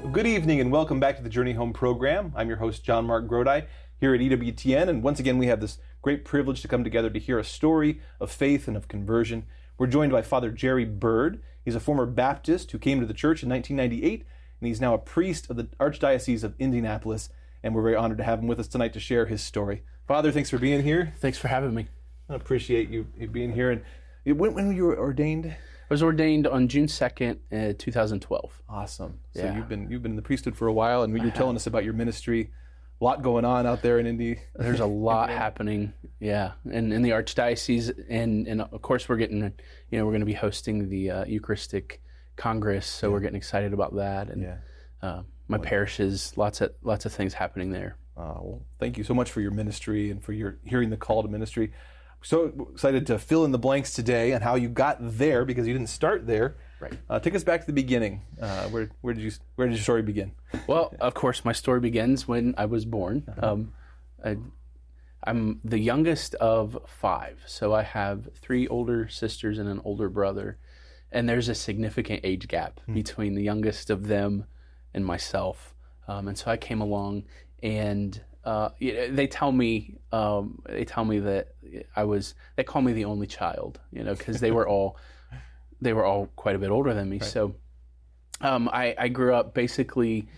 Good evening and welcome back to the Journey Home program. I'm your host, John Mark Grodi, here at EWTN, and once again we have this great privilege to come together to hear a story of faith and of conversion. We're joined by Father Jerry Bird. He's a former Baptist who came to the church in 1998, and he's now a priest of the Archdiocese of Indianapolis, and we're very honored to have him with us tonight to share his story. Father, thanks for being here. Thanks for having me. I appreciate you being here. And when you were ordained? I was ordained on June 2nd, 2012. Awesome. So Yeah. you've been in the priesthood for a while, and you're telling us about your ministry. A lot going on out there in Indy. There's a lot happening, yeah, in the Archdiocese, and of course we're going to be hosting the Eucharistic Congress, so we're getting excited about that, and my parishes, lots of things happening there. Well, thank you so much for your ministry and for your hearing the call to ministry. So excited to fill in the blanks today on how you got there, because you didn't start there. Right. Take us back to the beginning. Where did your story begin? Well, of course, my story begins when I was born. I'm the youngest of 5, so I have 3 older sisters and an older brother, and there's a significant age gap between the youngest of them and myself. And so I came along, and they tell me that they call me the only child, because they were all quite a bit older than me. Right. So I grew up basically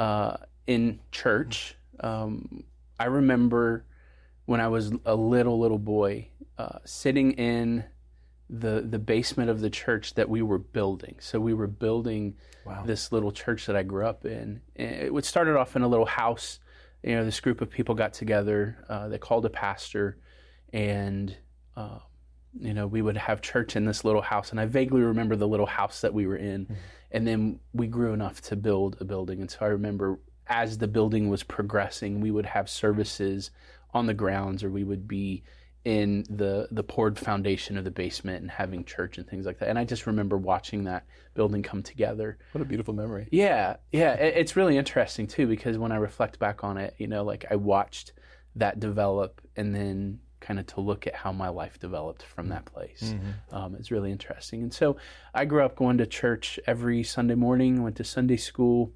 in church. I remember when I was a little boy sitting in the basement of the church that we were building. So we were building this little church that I grew up in. And it started off in a little house. This group of people got together. They called a pastor, and we would have church in this little house. And I vaguely remember the little house that we were in. Mm-hmm. And then we grew enough to build a building. And so I remember as the building was progressing, we would have services on the grounds, or we would be in the poured foundation of the basement and having church and things like that. And I just remember watching that building come together. What a beautiful memory. Yeah. It's really interesting too, because when I reflect back on it, I watched that develop, and then kind of to look at how my life developed from that place. Mm-hmm. It's really interesting. And so I grew up going to church every Sunday morning, went to Sunday school.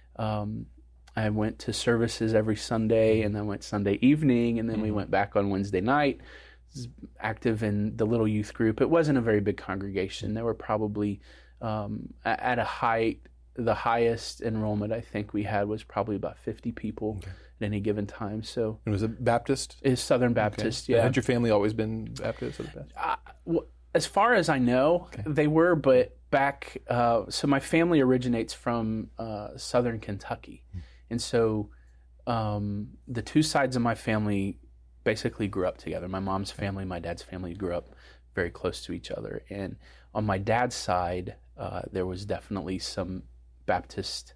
I went to services every Sunday, and then went Sunday evening, and then we went back on Wednesday night. Was active in the little youth group. It wasn't a very big congregation. There were probably at a height, the highest enrollment I think we had was probably about 50 people at any given time. So it was a Baptist? It's Southern Baptist, yeah. Had your family always been Baptist? As far as I know, they were, but back, so my family originates from Southern Kentucky. And so the 2 sides of my family basically grew up together. My mom's family, my dad's family grew up very close to each other. And on my dad's side, there was definitely some Baptist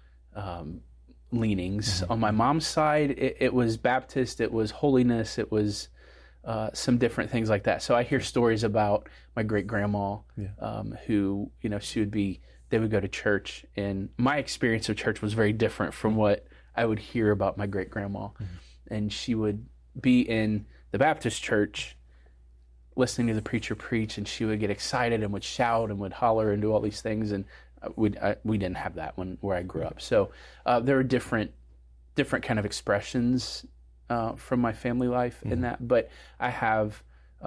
leanings. On my mom's side, it was Baptist, it was holiness, it was some different things like that. So I hear stories about my great-grandma who, they would go to church, and my experience of church was very different from what I would hear about my great-grandma. Mm-hmm. And she would be in the Baptist church listening to the preacher preach, and she would get excited and would shout and would holler and do all these things, and we didn't have that where I grew up. So there were different kind of expressions from my family life in that, but I have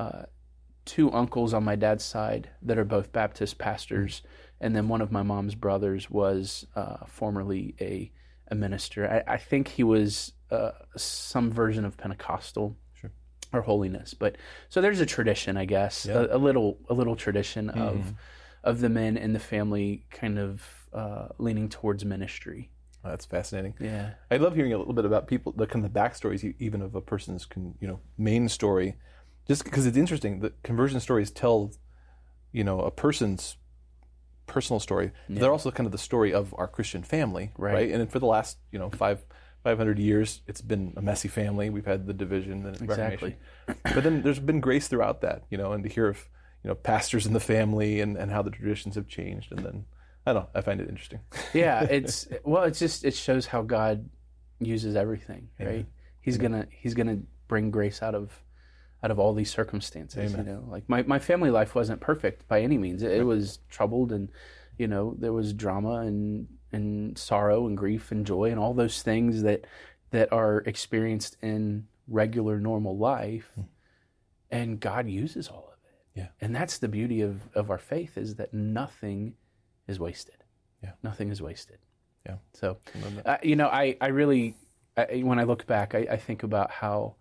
2 uncles on my dad's side that are both Baptist pastors, and then one of my mom's brothers was formerly a minister. I think he was some version of Pentecostal or holiness, but so there's a tradition, I guess, a little tradition of the men in the family kind of leaning towards ministry. Oh, that's fascinating. Yeah, I love hearing a little bit about people, the kind of backstories, even of a person's main story, just because it's interesting. The conversion stories tell, a person's personal story. Yeah. They're also kind of the story of our Christian family, right? And for the last 500 years, it's been a messy family. We've had the division and Reformation, but then there's been grace throughout that, and to hear of pastors in the family and how the traditions have changed, and then. I don't know. I find it interesting. Yeah, it shows how God uses everything, right? He's gonna bring grace out of all these circumstances. Amen. Like my family life wasn't perfect by any means. It was troubled, and there was drama and sorrow and grief and joy and all those things that are experienced in regular normal life, and God uses all of it. Yeah. And that's the beauty of our faith, is that nothing is wasted. Yeah. Nothing is wasted. Yeah. So, I really, when I look back, I think about how,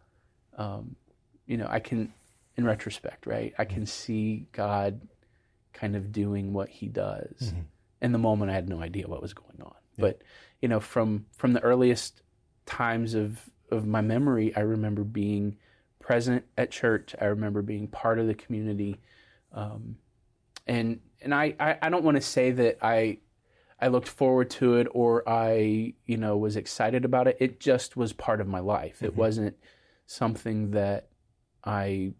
I can, in retrospect, right, I can see God kind of doing what he does. Mm-hmm. In the moment, I had no idea what was going on. Yeah. But, from the earliest times of my memory, I remember being present at church. I remember being part of the community. And I don't want to say that I looked forward to it or I, was excited about it. It just was part of my life. Mm-hmm. It wasn't something that I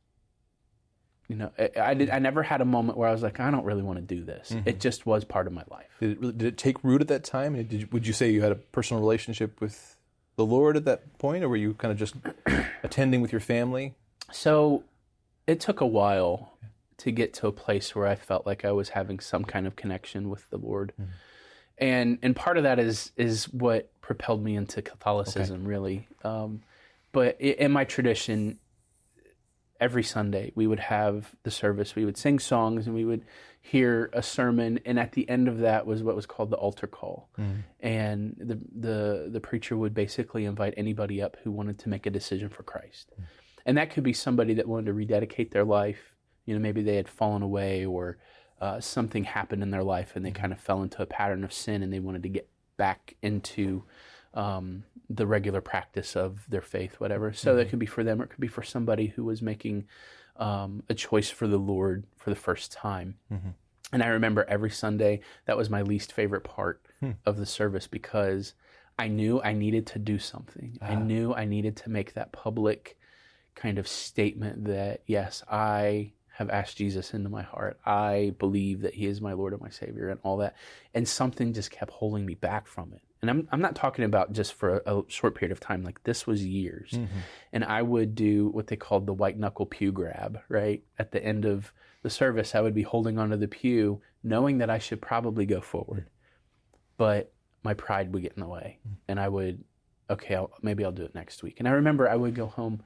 never had a moment where I was like, I don't really want to do this. Mm-hmm. It just was part of my life. Did it take root at that time? Would you say you had a personal relationship with the Lord at that point, or were you kind of just attending with your family? So it took a while to get to a place where I felt like I was having some kind of connection with the Lord. Mm-hmm. And part of that is what propelled me into Catholicism, really. But in my tradition, every Sunday we would have the service, we would sing songs, and we would hear a sermon, and at the end of that was what was called the altar call. Mm. And the preacher would basically invite anybody up who wanted to make a decision for Christ. Mm. And that could be somebody that wanted to rededicate their life. Maybe they had fallen away, or something happened in their life and they kind of fell into a pattern of sin and they wanted to get back into the regular practice of their faith, whatever. So that could be for them, or it could be for somebody who was making a choice for the Lord for the first time. Mm-hmm. And I remember every Sunday, that was my least favorite part of the service, because I knew I needed to do something. I knew I needed to make that public kind of statement that, yes, I have asked Jesus into my heart. I believe that he is my Lord and my Savior and all that. And something just kept holding me back from it. And I'm not talking about just for a short period of time. Like, this was years. Mm-hmm. And I would do what they called the white knuckle pew grab, right? At the end of the service, I would be holding onto the pew, knowing that I should probably go forward. But my pride would get in the way. And I would, maybe I'll do it next week. And I remember I would go home,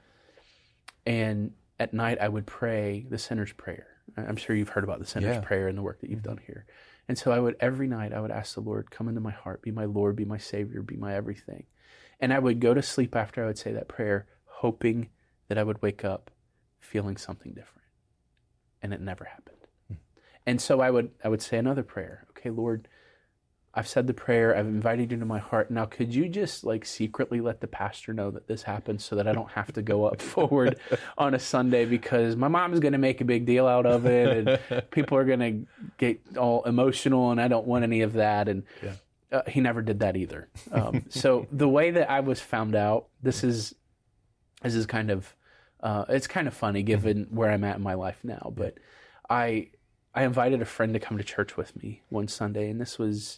and at night I would pray the sinner's prayer. I'm sure you've heard about the sinner's prayer and the work that you've done here. And so every night I would ask the Lord, come into my heart, be my Lord, be my Savior, be my everything. And I would go to sleep after I would say that prayer, hoping that I would wake up feeling something different. And it never happened. And so I would say another prayer. Okay, Lord, I've said the prayer, I've invited you into my heart. Now, could you just secretly let the pastor know that this happened, so that I don't have to go up forward on a Sunday, because my mom's going to make a big deal out of it, and people are going to get all emotional, and I don't want any of that. And he never did that either. So the way that I was found out, this is kind of, it's kind of funny given where I'm at in my life now, but I invited a friend to come to church with me one Sunday, and this was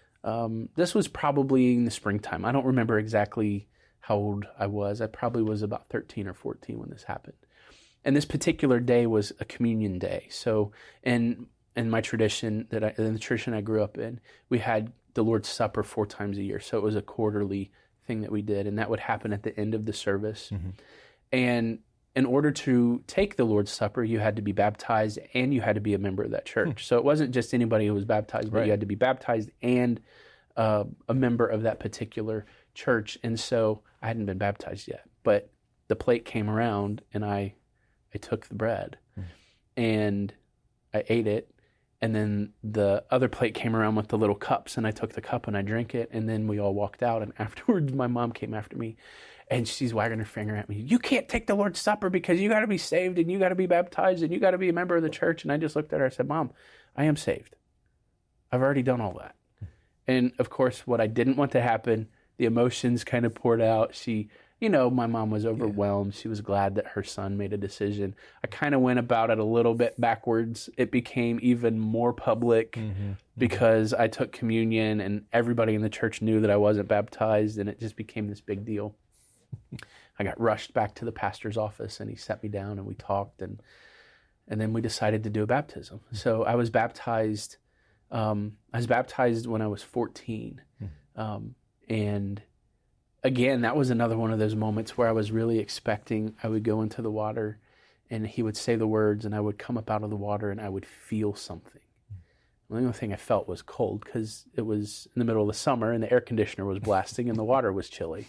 probably in the springtime. I don't remember exactly how old I was. I probably was about 13 or 14 when this happened. And this particular day was a communion day. So in my tradition, in the tradition I grew up in, we had the Lord's Supper 4 times a year. So it was a quarterly thing that we did, and that would happen at the end of the service. Mm-hmm. And in order to take the Lord's Supper, you had to be baptized and you had to be a member of that church. So it wasn't just anybody who was baptized, but you had to be baptized and a member of that particular church. And so I hadn't been baptized yet, but the plate came around, and I took the bread and I ate it. And then the other plate came around with the little cups, and I took the cup and I drank it. And then we all walked out, and afterwards my mom came after me. And she's wagging her finger at me. You can't take the Lord's Supper because you got to be saved and you got to be baptized and you got to be a member of the church. And I just looked at her and said, Mom, I am saved. I've already done all that. And of course, what I didn't want to happen, the emotions kind of poured out. My mom was overwhelmed. She was glad that her son made a decision. I kind of went about it a little bit backwards. It became even more public because I took communion and everybody in the church knew that I wasn't baptized, and it just became this big deal. I got rushed back to the pastor's office, and he sat me down and we talked, and then we decided to do a baptism. So I was baptized I was baptized when I was 14. And again, that was another one of those moments where I was really expecting I would go into the water and he would say the words and I would come up out of the water and I would feel something. The only thing I felt was cold because it was in the middle of the summer and the air conditioner was blasting and the water was chilly.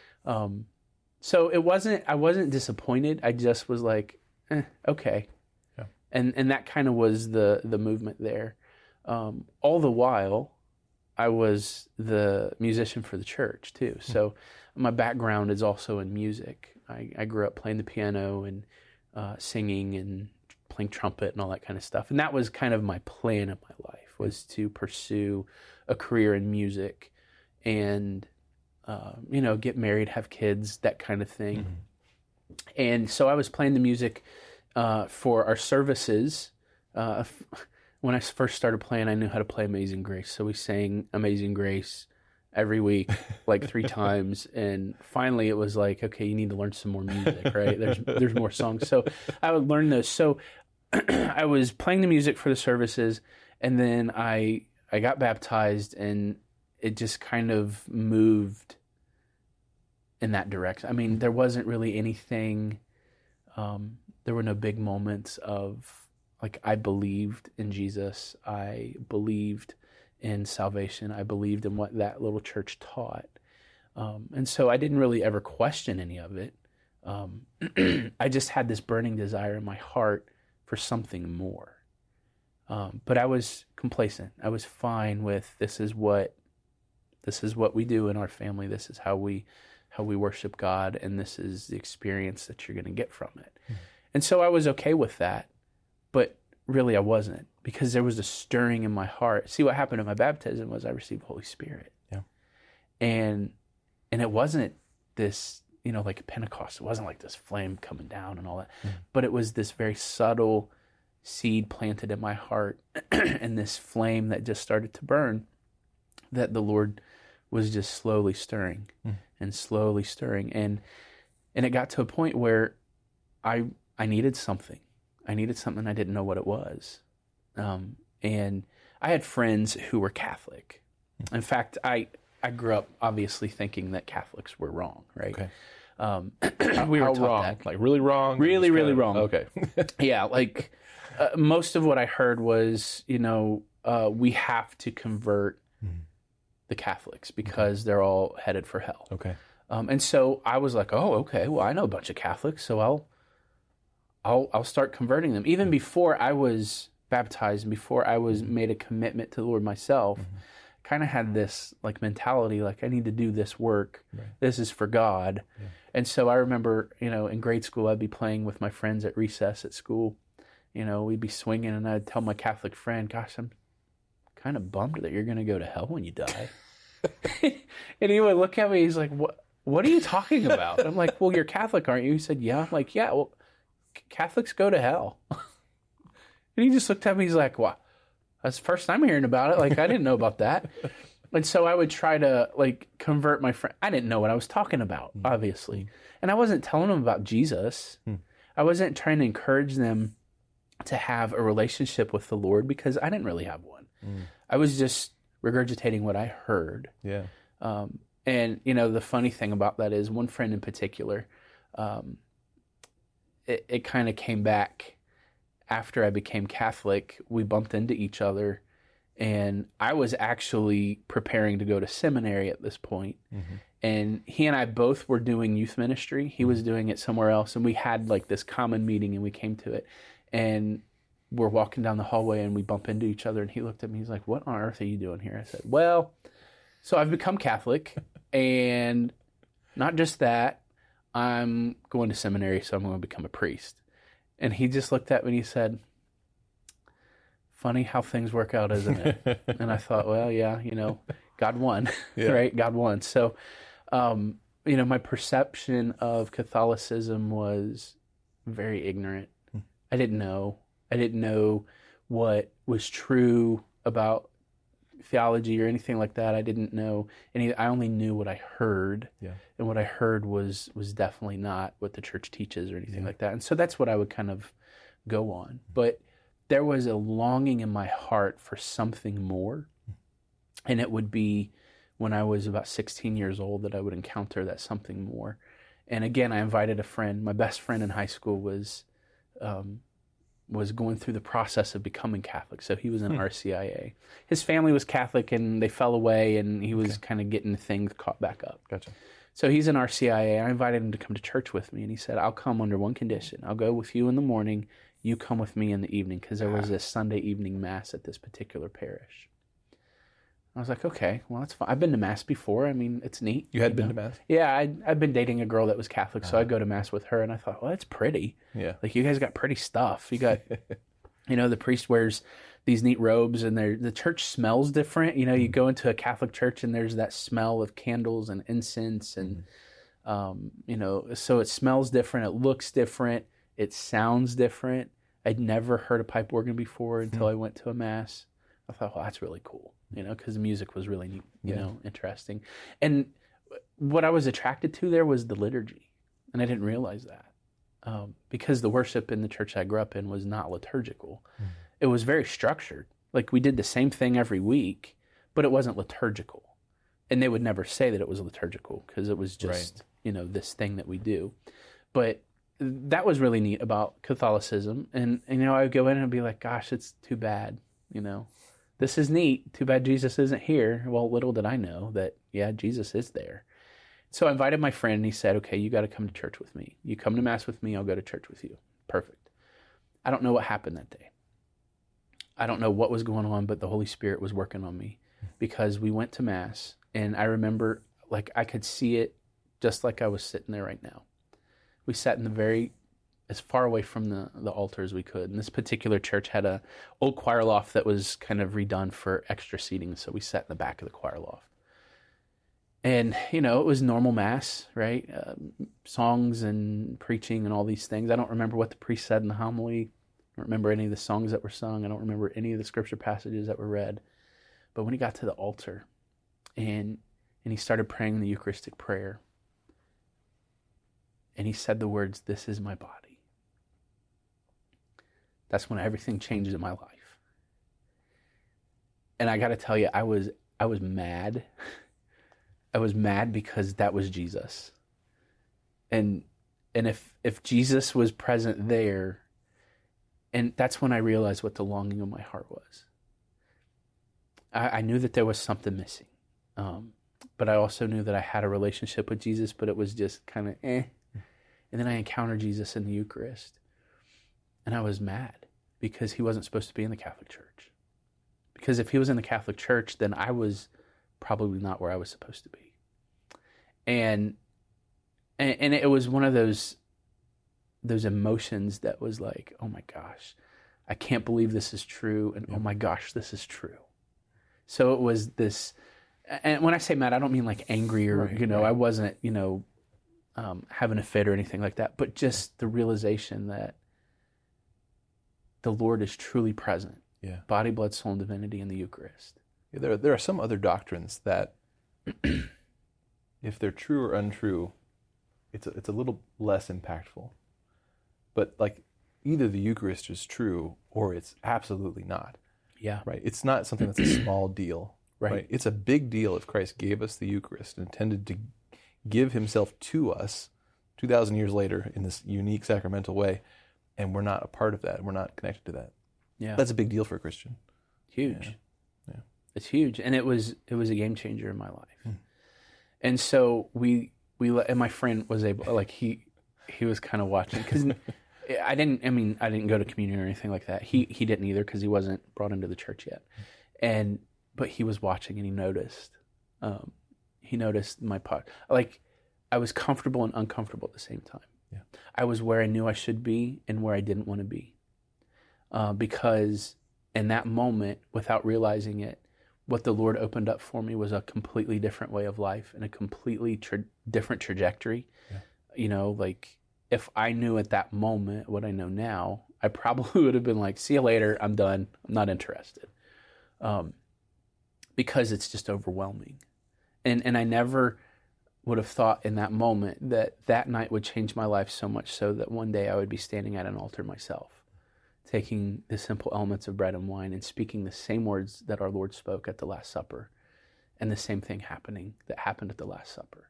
So I wasn't disappointed. I just was like, okay. Yeah. And that kind of was the movement there. All the while, I was the musician for the church too. So my background is also in music. I grew up playing the piano and singing and playing trumpet and all that kind of stuff. And that was kind of my plan of my life, was to pursue a career in music and, get married, have kids, that kind of thing. And so I was playing the music for our services. When I first started playing, I knew how to play Amazing Grace. So we sang Amazing Grace every week, like 3 times. And finally it was like, okay, you need to learn some more music, right? There's more songs. So I would learn those. So I was playing the music for the services, and then I got baptized, and it just kind of moved in that direction. I mean, there wasn't really anything, there were no big moments of, like, I believed in Jesus. I believed in salvation. I believed in what that little church taught. And so I didn't really ever question any of it. I just had this burning desire in my heart for something more. But I was complacent. I was fine with this is what we do in our family. This is how we worship God, and this is the experience that you're going to get from it. And so I was okay with that. But really I wasn't, because there was a stirring in my heart. See, what happened at my baptism was I received the Holy Spirit. Yeah. And it wasn't this, like Pentecost. It wasn't like this flame coming down and all that. But it was this very subtle seed planted in my heart and this flame that just started to burn, that the Lord was just slowly stirring and slowly stirring. And it got to a point where I needed something. I needed something. I didn't know what it was. And I had friends who were Catholic. In fact, I grew up obviously thinking that Catholics were wrong, right? Okay. We were taught wrong? that. Like really wrong? Really, really wrong. Okay. Yeah, like most of what I heard was, we have to convert the Catholics because they're all headed for hell. Okay. And so I was like, oh, okay, well, I know a bunch of Catholics, so I'll start converting them. Even before I was baptized and before I was made a commitment to the Lord myself, kind of had this like mentality, like I need to do this work. Right. This is for God. Yeah. And so I remember, in grade school, I'd be playing with my friends at recess at school. We'd be swinging, and I'd tell my Catholic friend, gosh, I'm kind of bummed that you're going to go to hell when you die. And he would look at me, he's like, what are you talking about? And I'm like, well, you're Catholic, aren't you? He said, yeah. I'm like, yeah, well, Catholics go to hell. And he just looked at me, he's like, wow, that's the first time I'm hearing about it. Like, I didn't know about that. And so I would try to, like, convert my friend. I didn't know what I was talking about, obviously. And I wasn't telling them about Jesus. I wasn't trying to encourage them to have a relationship with the Lord, because I didn't really have one. I was just regurgitating what I heard. Yeah. And, the funny thing about that is one friend in particular, it kind of came back after I became Catholic. We bumped into each other, and I was actually preparing to go to seminary at this point. And he and I both were doing youth ministry. He was doing it somewhere else, and we had like this common meeting, and we came to it. And we're walking down the hallway, and we bump into each other, and he looked at me, he's like, what on earth are you doing here? I said, well, so I've become Catholic, and not just that, I'm going to seminary, so I'm going to become a priest. And he just looked at me and he said, funny how things work out, isn't it? And I thought, well, yeah, God won, right? God won. So, my perception of Catholicism was very ignorant. I didn't know. I didn't know what was true about theology or anything like that. I didn't know any. I only knew what I heard, and what I heard was definitely not what the church teaches or anything like that. And so that's what I would kind of go on. But there was a longing in my heart for something more. And it would be when I was about 16 years old that I would encounter that something more. And again, I invited a friend. My best friend in high school was going through the process of becoming Catholic. So he was in RCIA. His family was Catholic and they fell away, and he was kind of getting things caught back up. Gotcha. So he's in RCIA. I invited him to come to church with me, and he said, I'll come under one condition. I'll go with you in the morning. You come with me in the evening, because there was this Sunday evening mass at this particular parish. I was like, okay, well, that's fine. I've been to mass before. I mean, it's neat. You had been to mass? Yeah, I'd been dating a girl that was Catholic, so I'd go to mass with her, and I thought, well, that's pretty. Yeah. Like, you guys got pretty stuff. You got, the priest wears these neat robes, and the church smells different. You go into a Catholic church, and there's that smell of candles and incense, and, so it smells different. It looks different. It sounds different. I'd never heard a pipe organ before until I went to a mass. I thought, well, that's really cool, because the music was really neat, interesting. And what I was attracted to there was the liturgy, and I didn't realize that because the worship in the church I grew up in was not liturgical. It was very structured. Like, we did the same thing every week, but it wasn't liturgical. And they would never say that it was liturgical because it was just, this thing that we do. But that was really neat about Catholicism. And I would go in and be like, gosh, it's too bad, This is neat. Too bad Jesus isn't here. Well, little did I know that, Jesus is there. So I invited my friend, and he said, okay, you got to come to church with me. You come to mass with me, I'll go to church with you. Perfect. I don't know what happened that day. I don't know what was going on, but the Holy Spirit was working on me, because we went to mass, and I remember, like, I could see it just like I was sitting there right now. We sat in as far away from the altar as we could. And this particular church had a old choir loft that was kind of redone for extra seating. So we sat in the back of the choir loft. And, it was normal mass, right? Songs and preaching and all these things. I don't remember what the priest said in the homily. I don't remember any of the songs that were sung. I don't remember any of the scripture passages that were read. But when he got to the altar and he started praying the Eucharistic prayer, and he said the words, "This is my body." That's when everything changed in my life. And I got to tell you, I was mad. I was mad because that was Jesus. And if Jesus was present there, and that's when I realized what the longing of my heart was. I knew that there was something missing. But I also knew that I had a relationship with Jesus, but it was just kind of And then I encountered Jesus in the Eucharist. And I was mad because he wasn't supposed to be in the Catholic Church. Because if he was in the Catholic Church, then I was probably not where I was supposed to be. And it was one of those emotions that was like, oh my gosh, I can't believe this is true. And oh my gosh, this is true. So it was this, and when I say mad, I don't mean like angry or, I wasn't, having a fit or anything like that, but just the realization that the Lord is truly present. Yeah. Body, blood, soul, and divinity in the Eucharist. Yeah, there are some other doctrines that, if they're true or untrue, it's a little less impactful. But like, either the Eucharist is true or it's absolutely not. Yeah. Right. It's not something that's a small deal. Right. It's a big deal if Christ gave us the Eucharist and intended to give himself to us 2,000 years later in this unique sacramental way, and we're not a part of that. We're not connected to that. Yeah. That's a big deal for a Christian. Huge. Yeah. It's huge. And it was a game changer in my life. And so and my friend was able, like, he was kind of watching, because I didn't go to communion or anything like that. He didn't either, because he wasn't brought into the church yet. But he was watching, and he noticed. He noticed my part. Like, I was comfortable and uncomfortable at the same time. Yeah. I was where I knew I should be and where I didn't want to be. Because in that moment, without realizing it, what the Lord opened up for me was a completely different way of life and a completely different trajectory. Yeah. Like, if I knew at that moment what I know now, I probably would have been like, see you later, I'm done, I'm not interested. Because it's just overwhelming. And I never would have thought in that moment that night would change my life so much so that one day I would be standing at an altar myself taking the simple elements of bread and wine and speaking the same words that our Lord spoke at the Last Supper, and the same thing that happened at the Last Supper.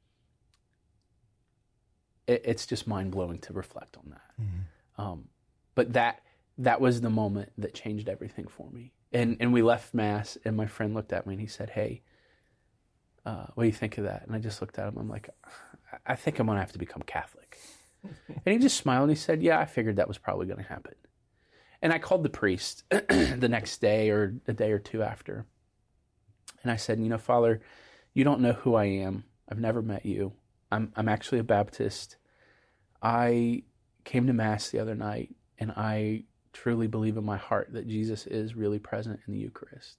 It's just mind-blowing to reflect on that. Mm-hmm. But that was the moment that changed everything for me. And we left Mass, and my friend looked at me and he said, "Hey, what do you think of that?" And I just looked at him. I'm like, "I think I'm going to have to become Catholic." And he just smiled and he said, "Yeah, I figured that was probably going to happen." And I called the priest the next day or a day or two after. And I said, "Father, you don't know who I am. I've never met you. I'm actually a Baptist. I came to Mass the other night, and I truly believe in my heart that Jesus is really present in the Eucharist.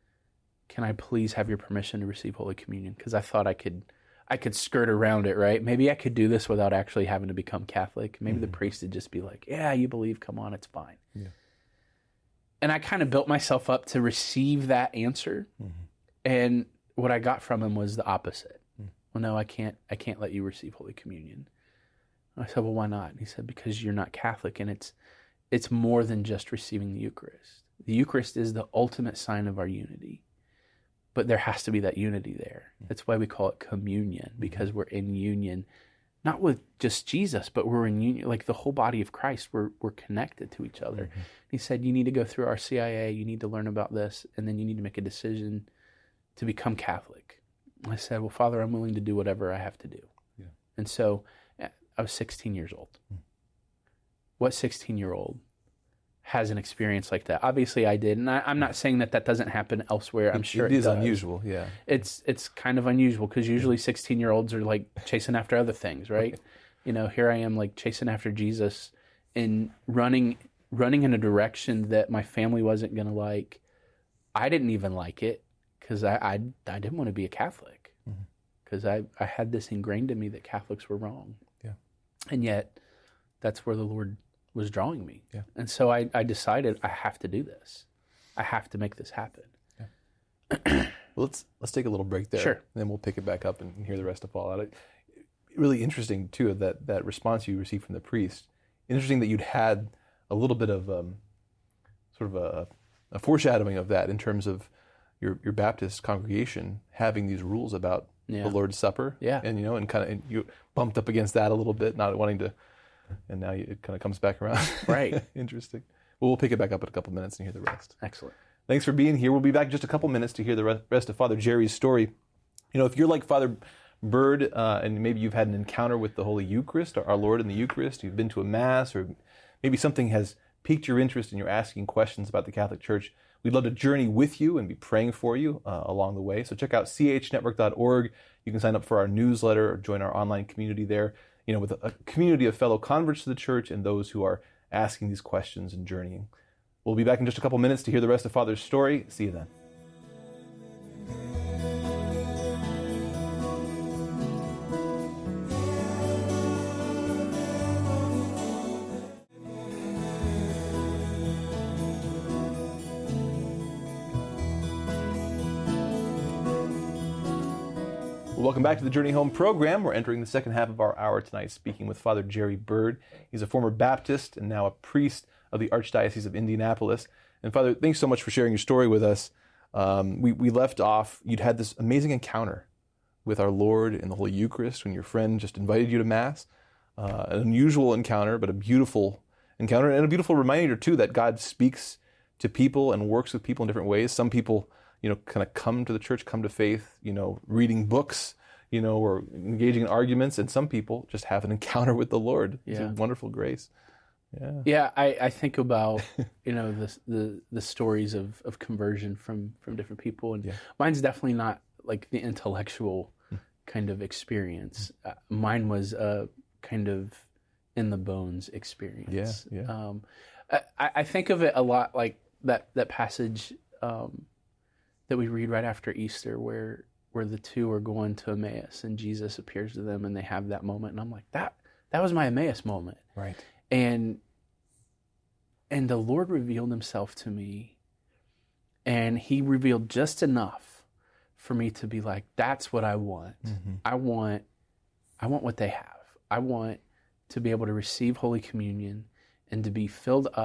Can I please have your permission to receive Holy Communion?" Because I thought I could skirt around it, right? Maybe I could do this without actually having to become Catholic. Maybe the priest would just be like, "Yeah, you believe, come on, it's fine." Yeah. And I kind of built myself up to receive that answer. Mm-hmm. And what I got from him was the opposite. "Well, no, I can't let you receive Holy Communion." I said, "Well, why not?" And he said, "Because you're not Catholic, and it's more than just receiving the Eucharist. The Eucharist is the ultimate sign of our unity, but there has to be that unity there. That's why we call it communion, because we're in union, not with just Jesus, but we're in union, like the whole body of Christ. We're connected to each other." Mm-hmm. He said, "You need to go through our CIA, you need to learn about this, and then you need to make a decision to become Catholic." I said, "Well, Father, I'm willing to do whatever I have to do." Yeah. And so I was 16 years old. What 16-year-old has an experience like that? Obviously I did. And I'm not saying that doesn't happen elsewhere. I'm sure it is does. unusual. Yeah. It's kind of unusual because usually 16-year-olds are like chasing after other things, right? Here I am like chasing after Jesus and running in a direction that my family wasn't going to like. I didn't even like it because I didn't want to be a Catholic because I had this ingrained in me that Catholics were wrong. Yeah. And yet that's where the Lord was drawing me. Yeah. And so I decided I have to do this. I have to make this happen. Yeah. Well, let's take a little break there. Sure. And then we'll pick it back up and hear the rest of Fallout. Really interesting, too, that response you received from the priest. Interesting that you'd had a little bit of sort of a foreshadowing of that in terms of your Baptist congregation having these rules about the Lord's Supper. Yeah. And, and you bumped up against that a little bit, not wanting to, and now it kind of comes back around. Right. Interesting. Well, we'll pick it back up in a couple minutes and hear the rest. Excellent. Thanks for being here. We'll be back in just a couple minutes to hear the rest of Father Jerry's story. If you're like Father Bird, and maybe you've had an encounter with the Holy Eucharist, or our Lord in the Eucharist, you've been to a Mass, or maybe something has piqued your interest and you're asking questions about the Catholic Church, we'd love to journey with you and be praying for you along the way. So check out chnetwork.org. You can sign up for our newsletter or join our online community there, with a community of fellow converts to the Church and those who are asking these questions and journeying. We'll be back in just a couple minutes to hear the rest of Father's story. See you then. Welcome back to the Journey Home program. We're entering the second half of our hour tonight, speaking with Father Jerry Bird. He's a former Baptist and now a priest of the Archdiocese of Indianapolis. And Father, thanks so much for sharing your story with us. We left off, you'd had this amazing encounter with our Lord in the Holy Eucharist when your friend just invited you to Mass. An unusual encounter, but a beautiful encounter, and a beautiful reminder, too, that God speaks to people and works with people in different ways. Some people kind of come to the Church, come to faith, reading books, or engaging in arguments, and some people just have an encounter with the Lord. It's a wonderful grace. Yeah. Yeah, I think about, the stories of conversion from different people, and mine's definitely not like the intellectual kind of experience. Mine was a kind of in the bones experience. Yeah. I think of it a lot like that passage that we read right after Easter where the two are going to Emmaus and Jesus appears to them and they have that moment, and I'm like, that was my Emmaus moment. Right. And the Lord revealed himself to me, and he revealed just enough for me to be like, that's what I want. Mm-hmm. I want what they have. I want to be able to receive Holy Communion and to be filled up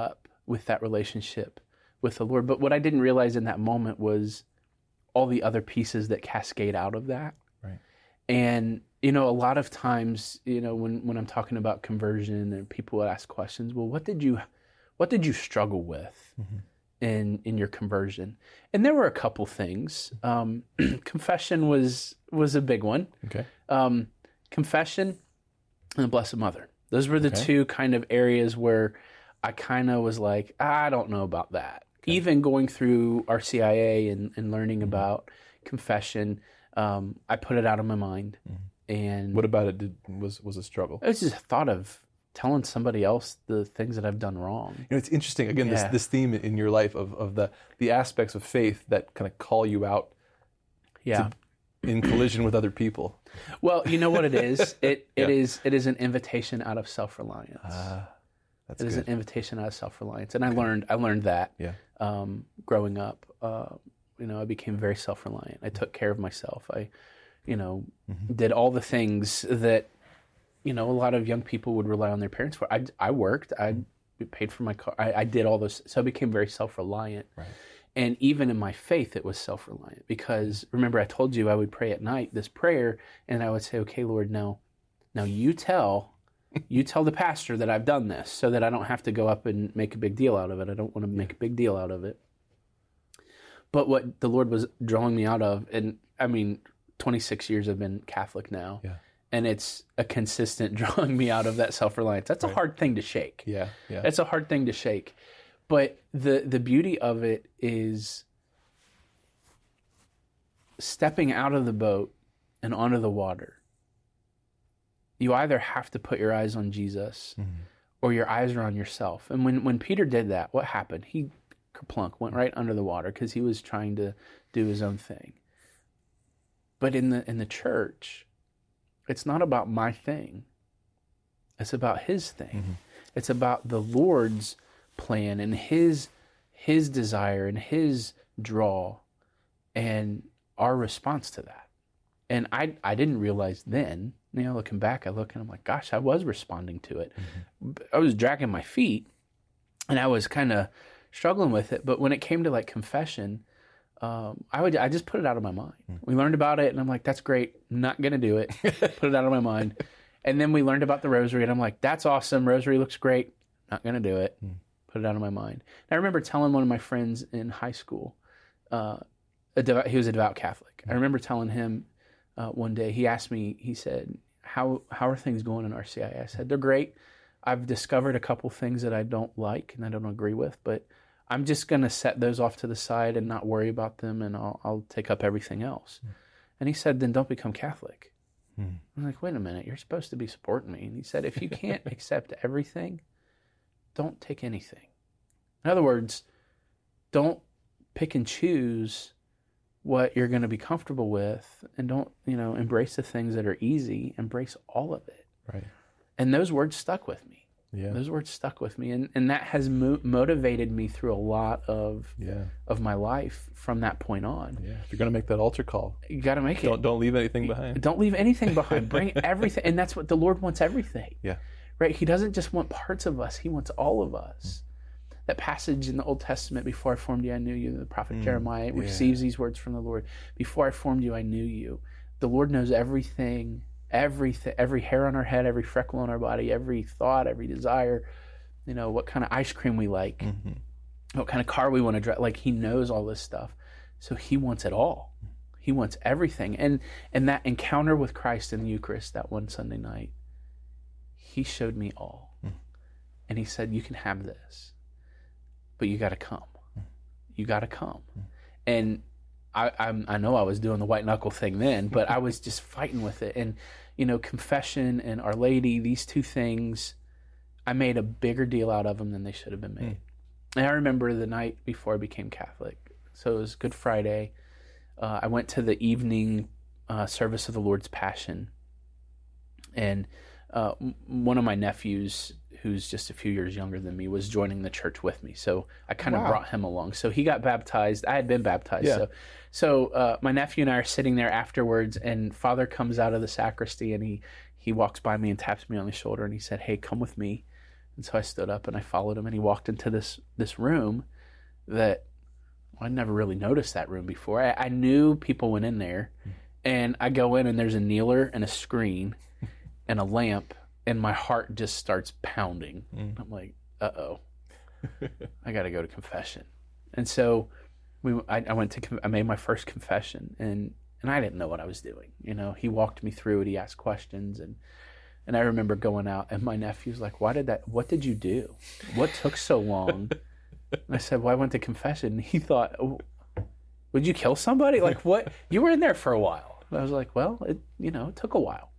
with that relationship with the Lord. But what I didn't realize in that moment was all the other pieces that cascade out of that. Right. And, you know, a lot of times, you know, when I'm talking about conversion and people would ask questions, well, what did you struggle with in your conversion? And there were a couple things. Confession was a big one. Okay. Confession and the Blessed Mother. Those were the two kind of areas where I kind of was like, I don't know about that. Okay. Even going through RCIA and learning about confession, I put it out of my mind. And what about it was a struggle? It was just a thought of telling somebody else the things that I've done wrong. You know, it's interesting, again, this theme in your life of the aspects of faith that kind of call you out in collision with other people. Well, you know what it is? It is an invitation out of self-reliance. That's it is an invitation out of self-reliance. And I learned that growing up. You know, I became very self-reliant. I took care of myself. I did all the things that, you know, a lot of young people would rely on their parents for. I worked. I paid for my car. I did all this. So I became very self-reliant. Right. And even in my faith, it was self-reliant. Because remember, I told you I would pray at night this prayer, and I would say, okay, Lord, now you tell the pastor that I've done this so that I don't have to go up and make a big deal out of it. I don't want to make a big deal out of it. But what the Lord was drawing me out of, and I mean, 26 years I've been Catholic now. Yeah. And it's a consistent drawing me out of that self-reliance. That's a hard thing to shake. Yeah. It's a hard thing to shake. But the beauty of it is stepping out of the boat and onto the water. You either have to put your eyes on Jesus or your eyes are on yourself. And when Peter did that, what happened? He kerplunk went right under the water because he was trying to do his own thing. But in the church, it's not about my thing. It's about his thing. It's about the Lord's plan and his desire and his draw and our response to that. And I didn't realize then, you know, looking back, I look and I'm like, gosh, I was responding to it. I was dragging my feet and I was kind of struggling with it. But when it came to like confession, I just put it out of my mind. We learned about it and I'm like, that's great. I'm not going to do it. Put it out of my mind. And then we learned about the rosary and I'm like, that's awesome. Rosary looks great. Not going to do it. Put it out of my mind. And I remember telling one of my friends in high school, he was a devout Catholic. I remember telling him one day, he asked me, he said, how are things going in RCIA? I said, they're great. I've discovered a couple things that I don't like and I don't agree with, but I'm just going to set those off to the side and not worry about them, and I'll take up everything else. And he said, then don't become Catholic. I'm like, wait a minute, you're supposed to be supporting me. And he said, if you can't accept everything, don't take anything. In other words, don't pick and choose what you're going to be comfortable with, and don't, embrace the things that are easy. Embrace all of it. Right. And those words stuck with me. Yeah. Those words stuck with me, and that has motivated me through a lot of my life from that point on. Yeah. If you're going to make that altar call, you got to make it. Don't leave anything behind. Don't leave anything behind. Bring everything, and that's what the Lord wants. Everything. Yeah. Right. He doesn't just want parts of us. He wants all of us. That passage in the Old Testament, before I formed you, I knew you. The prophet Jeremiah receives these words from the Lord. Before I formed you, I knew you. The Lord knows everything. Every hair on our head, every freckle on our body, every thought, every desire, what kind of ice cream we like, what kind of car we want to drive. Like, he knows all this stuff. So he wants it all. He wants everything. And that encounter with Christ in the Eucharist that one Sunday night, he showed me all. And he said, you can have this, but you got to come. You got to come. And I know I was doing the white knuckle thing then, but I was just fighting with it. And, confession and Our Lady, these two things, I made a bigger deal out of them than they should have been made. And I remember the night before I became Catholic. So it was Good Friday. I went to the evening service of the Lord's Passion. And one of my nephews, who's just a few years younger than me, was joining the church with me. So I kind of brought him along. So he got baptized. I had been baptized. Yeah. So my nephew and I are sitting there afterwards, and Father comes out of the sacristy, and he walks by me and taps me on the shoulder, and he said, hey, come with me. And so I stood up and I followed him, and he walked into this room that I'd never really noticed that room before. I knew people went in there, and I go in and there's a kneeler and a screen and a lamp, and my heart just starts pounding. I'm like, uh-oh, I got to go to confession. And so I made my first confession, and I didn't know what I was doing. You know, he walked me through it. He asked questions, and I remember going out, and my nephew's like, what did you do? What took so long? And I said, well, I went to confession. And he thought, oh, would you kill somebody? Like, what? You were in there for a while. And I was like, well, it took a while.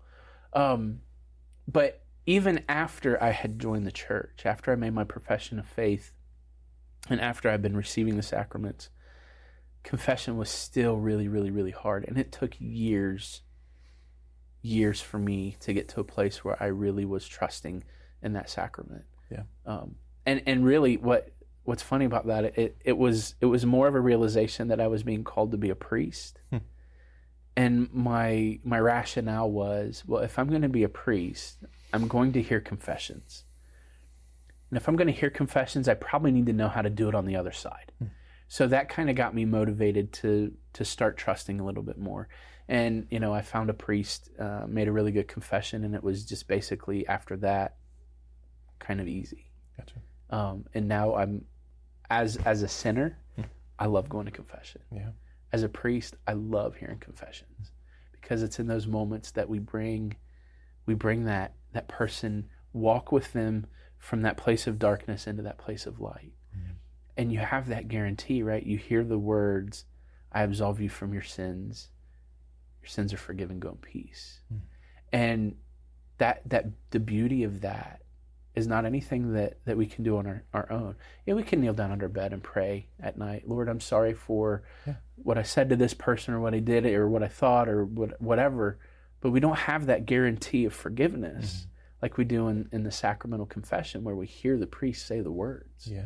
But even after I had joined the church, after I made my profession of faith, and after I'd been receiving the sacraments, confession was still really, really, really hard. And it took years for me to get to a place where I really was trusting in that sacrament. Yeah. And really what's funny about that, it was more of a realization that I was being called to be a priest. And my rationale was, well, if I'm going to be a priest, I'm going to hear confessions. And if I'm going to hear confessions, I probably need to know how to do it on the other side. So that kind of got me motivated to start trusting a little bit more. And, I found a priest, made a really good confession, and it was just basically after that kind of easy. Gotcha. And now I'm, as a sinner, I love going to confession. Yeah. As a priest, I love hearing confessions, because it's in those moments that we bring that person, walk with them from that place of darkness into that place of light. And you have that guarantee, right? You hear the words, I absolve you from your sins. Your sins are forgiven, go in peace. And that the beauty of that is not anything that we can do on our own. Yeah, we can kneel down under bed and pray at night. Lord, I'm sorry for what I said to this person, or what I did, or what I thought, or whatever. But we don't have that guarantee of forgiveness like we do in the sacramental confession, where we hear the priest say the words. Yeah.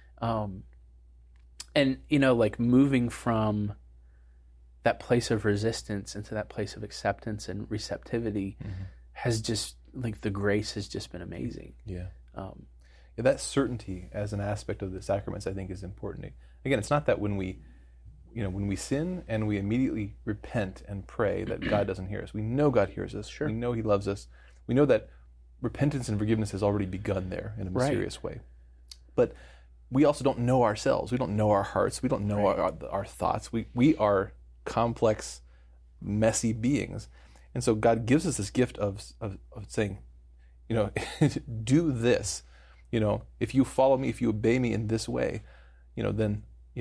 And, like moving from that place of resistance into that place of acceptance and receptivity has just, like, the grace has just been amazing. Yeah. That certainty as an aspect of the sacraments, I think, is important. Again, it's not that when we sin and we immediately repent and pray that God doesn't hear us. We know God hears us. Sure. We know He loves us. We know that repentance and forgiveness has already begun there in a mysterious way. But we also don't know ourselves. We don't know our hearts. We don't know our thoughts. We are complex, messy beings. And so God gives us this gift of saying, do this. If you follow me, if you obey me in this way, then,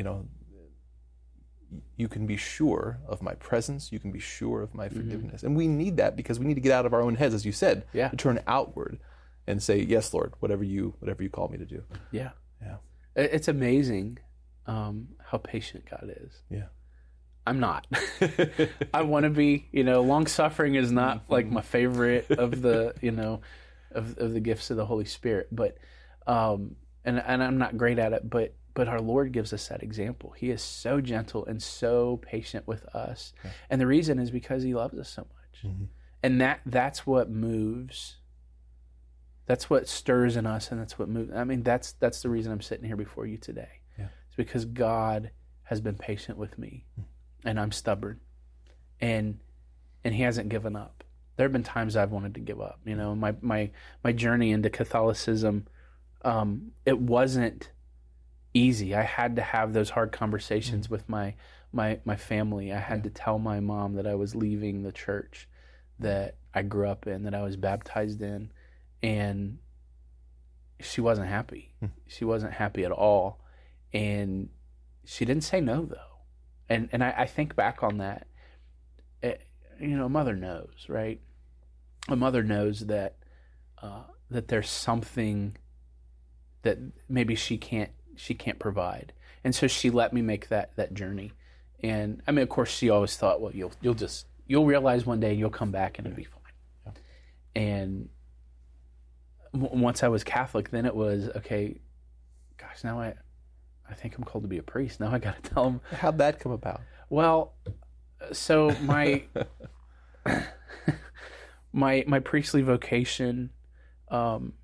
you can be sure of my presence. You can be sure of my forgiveness. And we need that, because we need to get out of our own heads, as you said, to turn outward and say, yes, Lord, whatever you call me to do. Yeah. Yeah. It's amazing how patient God is. Yeah. I'm not. I want to be, long suffering is not like my favorite of the, of the gifts of the Holy Spirit, but, and I'm not great at it, but our Lord gives us that example. He is so gentle and so patient with us. Yeah. And the reason is because He loves us so much. And that's what moves. That's what stirs in us, and that's what moves. I mean, that's the reason I'm sitting here before you today. Yeah. It's because God has been patient with me, and I'm stubborn, and He hasn't given up. There have been times I've wanted to give up. My journey into Catholicism, it wasn't easy. I had to have those hard conversations with my family. I had to tell my mom that I was leaving the church that I grew up in, that I was baptized in. And she wasn't happy. She wasn't happy at all. And she didn't say no, though. And I think back on that. A mother knows, right? A mother knows that that there's something that maybe she can't provide. And so she let me make that journey. And I mean, of course, she always thought, well, you'll realize one day and you'll come back and it'll be fine. Yeah. And once I was Catholic, then it was, okay, gosh, now I think I'm called to be a priest. Now I got to tell them. How'd that come about? Well, so my my priestly vocation,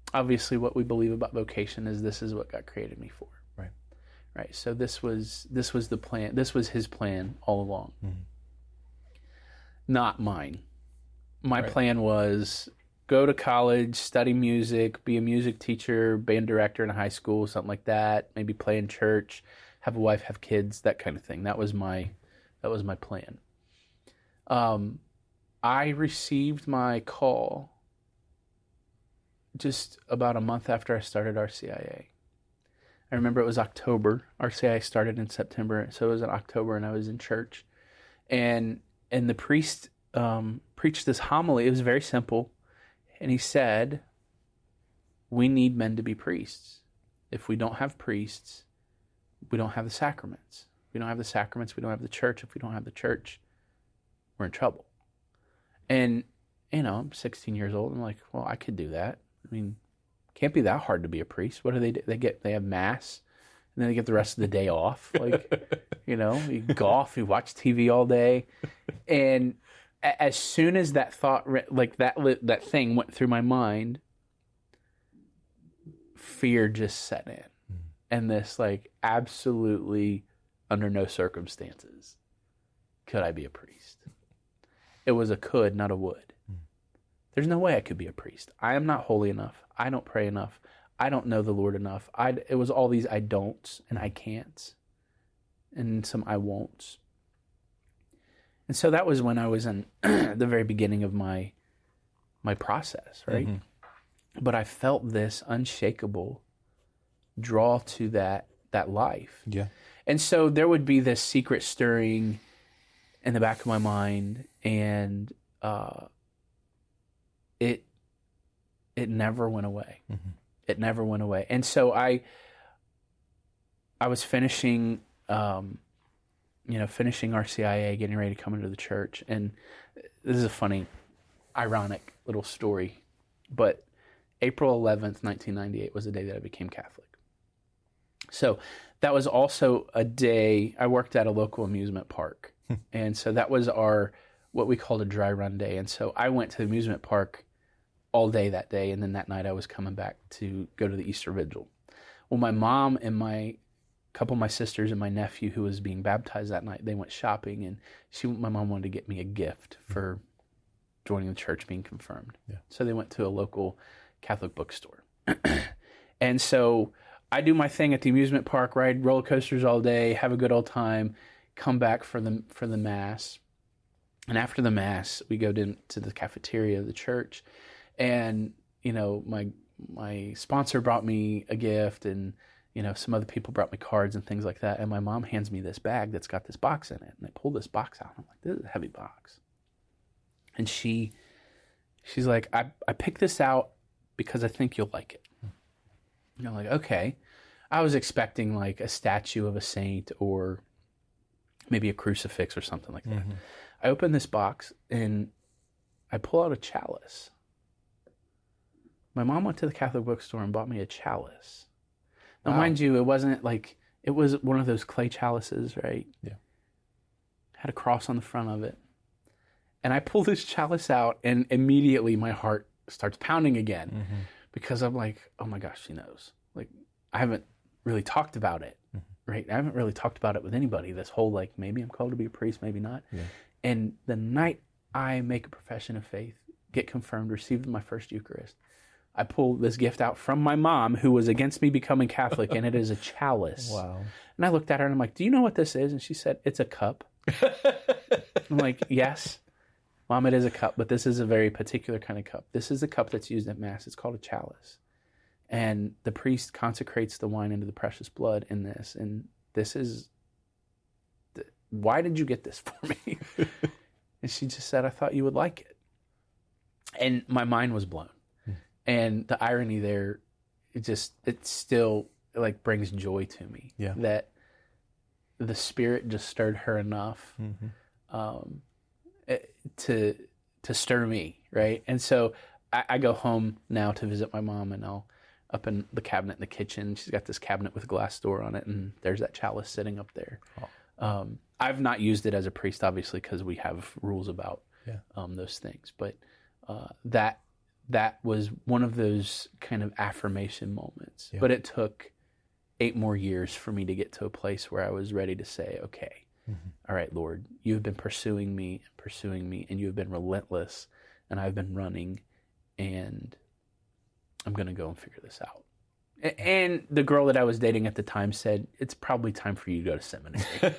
obviously what we believe about vocation is this is what God created me for. Right. Right. So this was the plan. This was his plan all along. Mm-hmm. Not mine. My Right. plan was go to college, study music, be a music teacher, band director in a high school, something like that. Maybe play in church, have a wife, have kids, that kind of thing. That was my plan. I received my call just about a month after I started RCIA. I remember it was October. RCIA started in September, so it was in October, and I was in church. And the priest preached this homily. It was very simple. And he said, we need men to be priests. If we don't have priests, we don't have the sacraments. If we don't have the sacraments, we don't have the church. If we don't have the church, we're in trouble. And, I'm 16 years old. I'm like, well, I could do that. I mean, can't be that hard to be a priest. What do they do? They have mass, and then they get the rest of the day off. Like, you golf, you watch TV all day. And as soon as that thought, like that thing went through my mind, fear just set in. Mm-hmm. And this, like, absolutely under no circumstances could I be a priest. It was a could, not a would. Mm-hmm. There's no way I could be a priest. I am not holy enough. I don't pray enough. I don't know the Lord enough. It was all these I don'ts and I can'ts and some I won'ts. And so that was when I was in the very beginning of my process, right? Mm-hmm. But I felt this unshakable draw to that life. Yeah. And so there would be this secret stirring in the back of my mind, and it never went away. Mm-hmm. It never went away. And so I was finishing finishing RCIA, getting ready to come into the church. And this is a funny, ironic little story. But April 11th, 1998 was the day that I became Catholic. So that was also a day, I worked at a local amusement park. And so that was what we called a dry run day. And so I went to the amusement park all day that day. And then that night I was coming back to go to the Easter Vigil. Well, my mom and a couple of my sisters and my nephew who was being baptized that night, they went shopping, and my mom wanted to get me a gift for joining the church, being confirmed. Yeah. So they went to a local Catholic bookstore. And so I do my thing at the amusement park, ride roller coasters all day, have a good old time, come back for the Mass. And after the Mass, we go to the cafeteria of the church, and my sponsor brought me a gift, and some other people brought me cards and things like that. And my mom hands me this bag that's got this box in it. And I pull this box out. I'm like, this is a heavy box. And she's like, I picked this out because I think you'll like it. And I'm like, okay. I was expecting like a statue of a saint or maybe a crucifix or something like that. Mm-hmm. I open this box and I pull out a chalice. My mom went to the Catholic bookstore and bought me a chalice. Now, mind you, it wasn't like, it was one of those clay chalices, right? Yeah. Had a cross on the front of it. And I pull this chalice out, and immediately my heart starts pounding again. Mm-hmm. Because I'm like, oh my gosh, she knows. Like, I haven't really talked about it, mm-hmm. right? I haven't really talked about it with anybody. This whole, like, maybe I'm called to be a priest, maybe not. Yeah. And the night I make a profession of faith, get confirmed, receive my first Eucharist, I pull this gift out from my mom, who was against me becoming Catholic, and it is a chalice. Wow. And I looked at her and I'm like, do you know what this is? And she said, it's a cup. I'm like, yes, Mom, it is a cup, but this is a very particular kind of cup. This is the cup that's used at Mass. It's called a chalice. And the priest consecrates the wine into the precious blood in this. And this is, why did you get this for me? And she just said, I thought you would like it. And my mind was blown. And the irony there, it still like brings joy to me. Yeah. That the Spirit just stirred her enough to stir me, right? And so I go home now to visit my mom, and I'll up in the cabinet in the kitchen. She's got this cabinet with a glass door on it, and there's that chalice sitting up there. Oh. I've not used it as a priest, obviously, because we have rules about those things. But that was one of those kind of affirmation moments. Yeah. But it took 8 more years for me to get to a place where I was ready to say, okay, all right, Lord, you have been pursuing me, and you have been relentless, and I've been running, and I'm going to go and figure this out. And the girl that I was dating at the time said, it's probably time for you to go to seminary.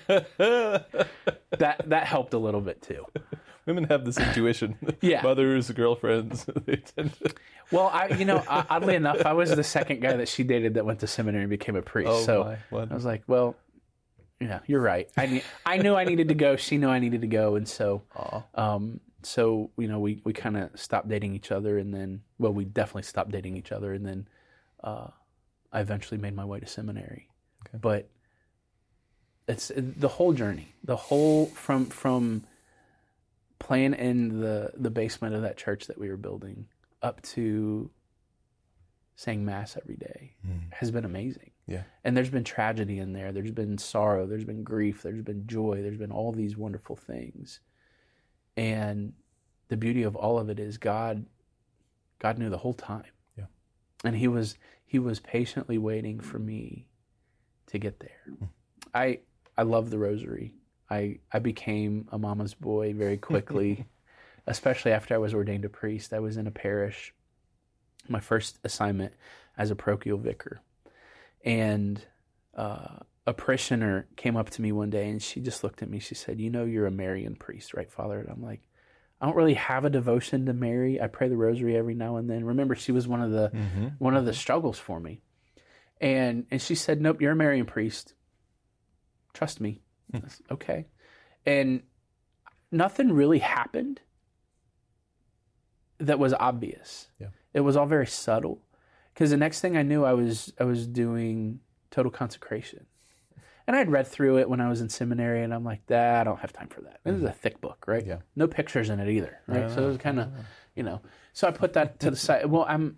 That helped a little bit too. Women have this intuition. Yeah. Mothers, girlfriends, they tend to... Well, oddly enough, I was the second guy that she dated that went to seminary and became a priest. Oh, so my. I was like, well, yeah, you're right. I knew I needed to go. She knew I needed to go. And so, so we kind of stopped dating each other, and then, well, we definitely stopped dating each other. And then, I eventually made my way to seminary. Okay. But it's the whole journey, from playing in the basement of that church that we were building up to saying mass every day has been amazing. Yeah. And there's been tragedy in there. There's been sorrow. There's been grief. There's been joy. There's been all these wonderful things. And the beauty of all of it is God knew the whole time. Yeah. And he was patiently waiting for me to get there. I love the rosary. I became a mama's boy very quickly, especially after I was ordained a priest. I was in a parish, my first assignment as a parochial vicar. And a parishioner came up to me one day, and she just looked at me. She said, you're a Marian priest, right, Father? And I'm like, I don't really have a devotion to Mary. I pray the rosary every now and then. Remember, she was one of the struggles for me. And she said, nope, you're a Marian priest. Trust me. I said, okay. And nothing really happened that was obvious. Yeah. It was all very subtle. Because the next thing I knew, I was doing total consecration. And I'd read through it when I was in seminary, and I'm like, I don't have time for that. This is a thick book, right? Yeah. No pictures in it either, right? So it was kind of, So I put that to the side. Well, I'm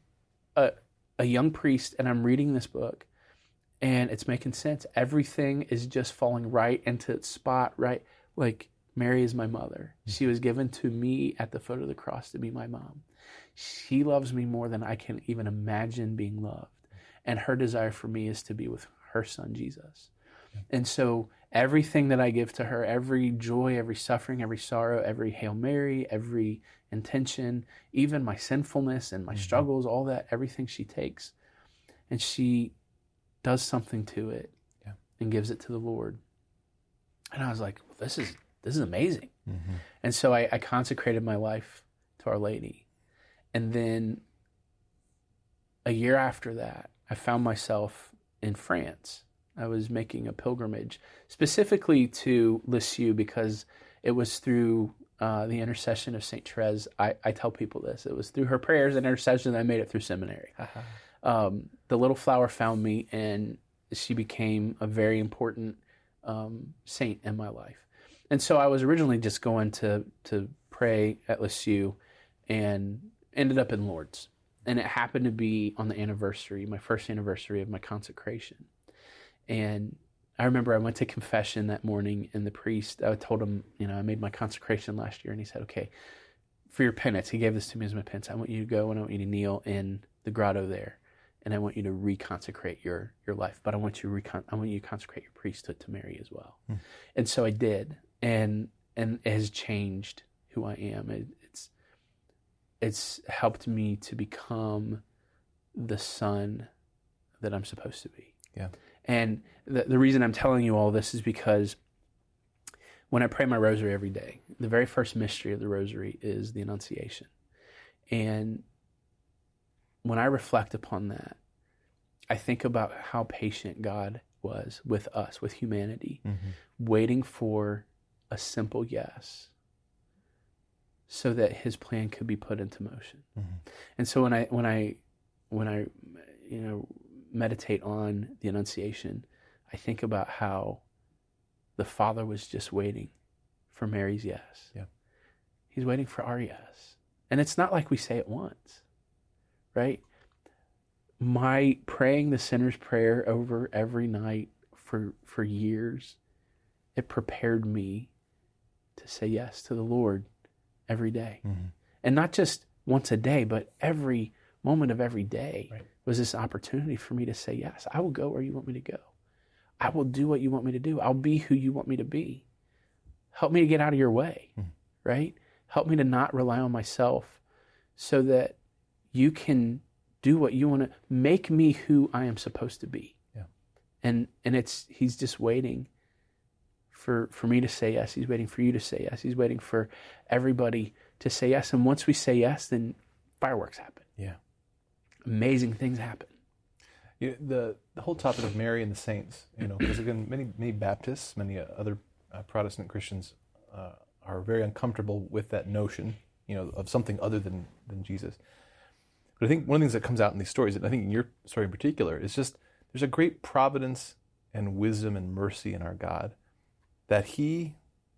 a young priest, and I'm reading this book, and it's making sense. Everything is just falling right into its spot, right? Like, Mary is my mother. She was given to me at the foot of the cross to be my mom. She loves me more than I can even imagine being loved. And her desire for me is to be with her son, Jesus. And so everything that I give to her, every joy, every suffering, every sorrow, every Hail Mary, every intention, even my sinfulness and my struggles, all that, everything she takes, and she does something to it and gives it to the Lord. And I was like, well, this is amazing. And so I consecrated my life to Our Lady. And then a year after that, I found myself in France. I was making a pilgrimage specifically to Lisieux because it was through the intercession of St. Therese. I tell people this. It was through her prayers and intercession that I made it through seminary. The little flower found me, and she became a very important saint in my life. And so I was originally just going to pray at Lisieux and ended up in Lourdes. And it happened to be on the anniversary, my first anniversary of my consecration. And I remember I went to confession that morning, and the priest, I told him, I made my consecration last year, and he said, okay, for your penance, he gave this to me as my penance. I want you to go and I want you to kneel in the grotto there, and I want you to reconsecrate your life, but I want you to consecrate your priesthood to Mary as well. And so I did, and it has changed who I am. It's helped me to become the son that I'm supposed to be. Yeah. And the reason I'm telling you all this is because when I pray my rosary every day, the very first mystery of the rosary is the Annunciation. And when I reflect upon that, I think about how patient God was with us, with humanity, waiting for a simple yes so that his plan could be put into motion. And so when I meditate on the Annunciation, I think about how the Father was just waiting for Mary's yes. Yeah. He's waiting for our yes. And it's not like we say it once, right? My praying the sinner's prayer over every night for years, it prepared me to say yes to the Lord every day. And not just once a day, but every moment of every day Right. was this opportunity for me to say, yes, I will go where you want me to go. I will do what you want me to do. I'll be who you want me to be. Help me to get out of your way, right? Help me to not rely on myself so that you can do what you want to, make me who I am supposed to be. Yeah. And he's just waiting for me to say yes. He's waiting for you to say yes. He's waiting for everybody to say yes. And once we say yes, then fireworks happen. Yeah. Amazing things happen. The whole topic of Mary and the saints, because again, many Baptists, many other Protestant Christians are very uncomfortable with that notion, of something other than Jesus. But I think one of the things that comes out in these stories, and I think in your story in particular, is just there's a great providence and wisdom and mercy in our God that He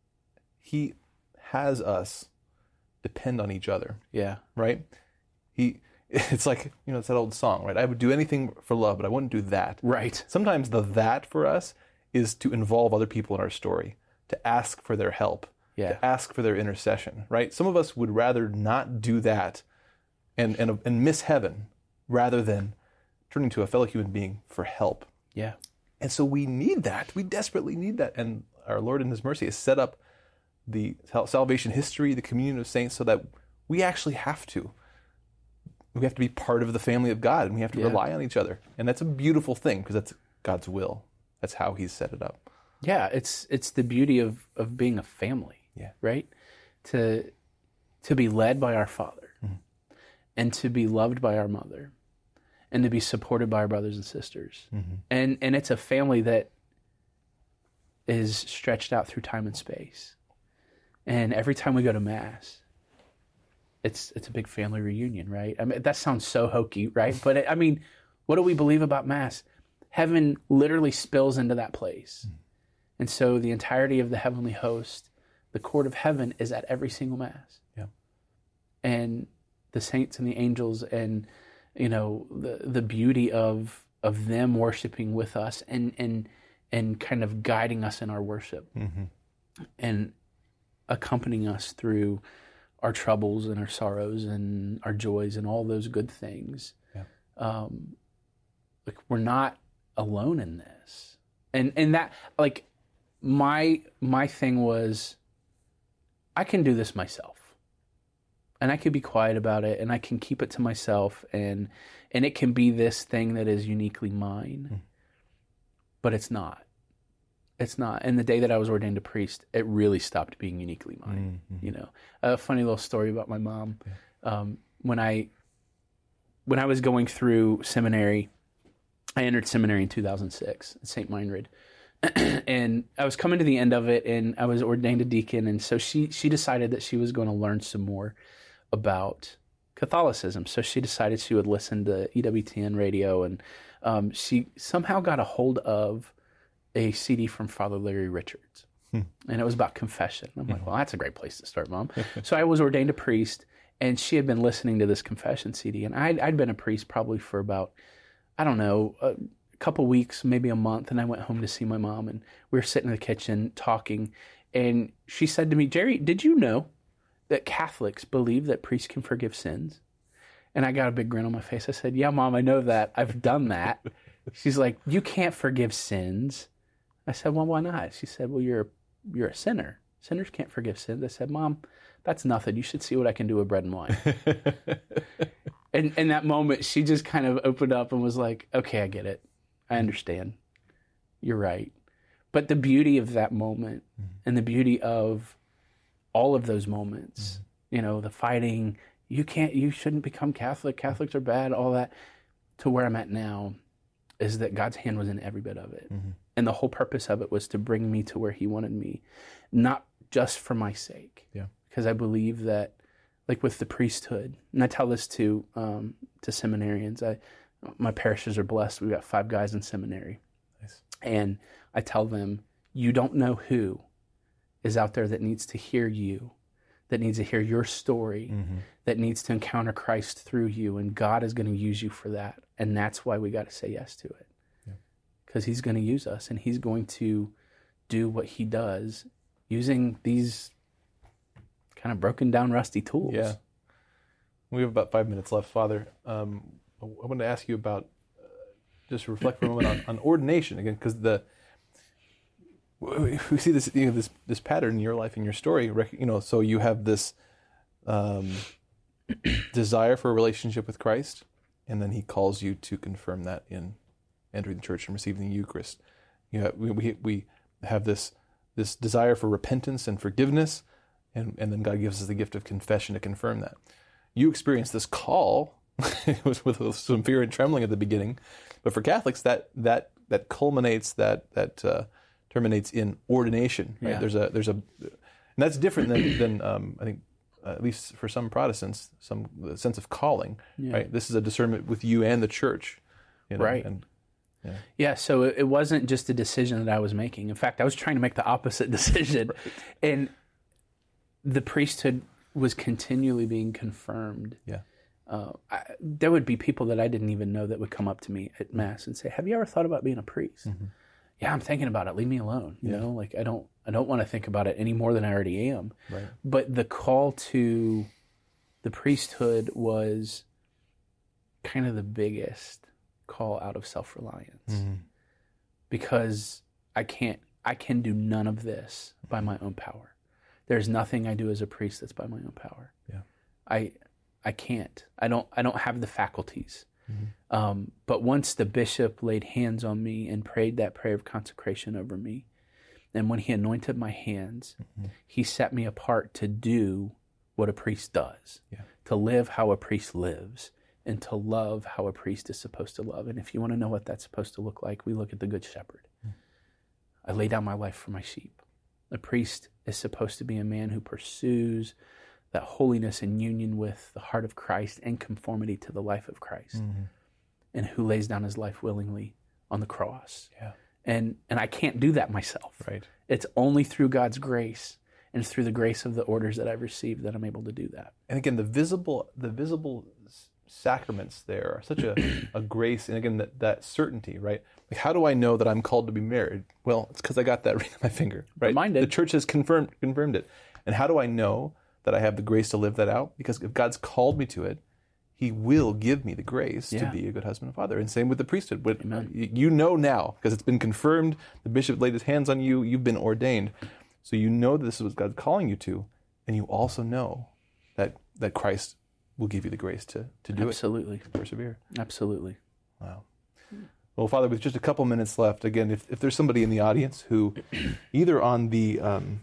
has us depend on each other. Yeah. Right? It's like, it's that old song, right? I would do anything for love, but I wouldn't do that. Right. Sometimes the that for us is to involve other people in our story, to ask for their help, to ask for their intercession, right? Some of us would rather not do that and miss heaven rather than turning to a fellow human being for help. Yeah. And so we need that. We desperately need that. And our Lord in His mercy has set up the salvation history, the communion of saints, so that we actually have to. We have to be part of the family of God, and we have to rely on each other. And that's a beautiful thing, because that's God's will. That's how He's set it up. Yeah, it's the beauty of being a family, right? To be led by our Father, and to be loved by our mother, and to be supported by our brothers and sisters. And it's a family that is stretched out through time and space. And every time we go to Mass, it's a big family reunion, right? I mean, that sounds so hokey, right? But what do we believe about Mass? Heaven literally spills into that place. And so the entirety of the heavenly host, the court of heaven, is at every single Mass. Yeah. And the saints and the angels and, the beauty of them worshiping with us and kind of guiding us in our worship and accompanying us through our troubles and our sorrows and our joys and all those good things. Yeah. We're not alone in this. And that, my thing was, I can do this myself. And I can be quiet about it, and I can keep it to myself, and it can be this thing that is uniquely mine. But it's not. It's not. And the day that I was ordained a priest, it really stopped being uniquely mine. A funny little story about my mom. When I was going through seminary, I entered seminary in 2006 at St. Meinrad. And I was coming to the end of it, and I was ordained a deacon. And so she decided that she was going to learn some more about Catholicism. So she decided she would listen to EWTN radio, and she somehow got a hold of a CD from Father Larry Richards. And it was about confession. I'm like, well, that's a great place to start, Mom. So I was ordained a priest, and she had been listening to this confession CD. And I'd been a priest probably for about, a couple weeks, maybe a month. And I went home to see my mom, and we were sitting in the kitchen talking. And she said to me, Jerry, did you know that Catholics believe that priests can forgive sins? And I got a big grin on my face. I said, yeah, Mom, I know that. I've done that. She's like, you can't forgive sins. I said, well, why not? She said, well, you're a sinner. Sinners can't forgive sins. I said, Mom, that's nothing. You should see what I can do with bread and wine. And in that moment, she just kind of opened up and was like, okay, I get it. I understand. You're right. But the beauty of that moment and the beauty of all of those moments, the fighting, you shouldn't become Catholic. Catholics are bad, all that, to where I'm at now is that God's hand was in every bit of it. And the whole purpose of it was to bring me to where He wanted me, not just for my sake. Yeah. Because I believe that, with the priesthood, and I tell this to seminarians, my parishes are blessed. We've got 5 guys in seminary. Nice. And I tell them, you don't know who is out there that needs to hear you, that needs to hear your story, that needs to encounter Christ through you, and God is going to use you for that. And that's why we got to say yes to it. Because He's going to use us, and He's going to do what He does using these kind of broken down, rusty tools. Yeah. We have about 5 minutes left, Father. I wanted to ask you about, just reflect for a moment on ordination again, because we see this, this pattern in your life, in your story. So you have this desire for a relationship with Christ, and then He calls you to confirm that in entering the church and receiving the Eucharist. We have this desire for repentance and forgiveness, and then God gives us the gift of confession to confirm that. You experience this call. It was with some fear and trembling at the beginning, but for Catholics, that culminates, that terminates in ordination. Right? Yeah. And that's different than I think, at least for some Protestants, some sense of calling. Yeah. Right? This is a discernment with you and the church. Right. So it wasn't just a decision that I was making. In fact, I was trying to make the opposite decision, Right. and the priesthood was continually being confirmed. Yeah. There would be people that I didn't even know that would come up to me at Mass and say, "Have you ever thought about being a priest?" Mm-hmm. Yeah, I'm thinking about it. Leave me alone. You know, like I don't want to think about it any more than I already am. Right. But the call to the priesthood was kind of the biggest call out of self-reliance, Mm-hmm. because I can do none of this by my own power. There's nothing I do as a priest that's by my own power. Yeah. I can't. I don't have the faculties. Mm-hmm. But once the bishop laid hands on me and prayed that prayer of consecration over me, and when he anointed my hands, Mm-hmm. he set me apart to do what a priest does, Yeah. to live how a priest lives, and to love how a priest is supposed to love. And if you want to know what that's supposed to look like, we look at the Good Shepherd. I lay down my life for my sheep. A priest is supposed to be a man who pursues that holiness and union with the heart of Christ and conformity to the life of Christ, Mm-hmm. and who lays down his life willingly on the cross. Yeah. And I can't do that myself. Right. It's only through God's grace and through the grace of the orders that I've received that I'm able to do that. And again, the visible sacraments there are such a grace, and again, that certainty, right? Like, how do I know that I'm called to be married? Well, it's because I got that ring on my finger, right? Mine did. The church has confirmed it. And how do I know that I have the grace to live that out? Because if God's called me to it, He will give me the grace to be a good husband and father. And same with the priesthood. Amen. You know now, because it's been confirmed, the bishop laid his hands on you, you've been ordained. So you know that this is what God's calling you to, and you also know that Christ will give you the grace to do Absolutely. it, to persevere. Absolutely. Wow. Well, Father, with just a couple minutes left, again, if there's somebody in the audience who, either on the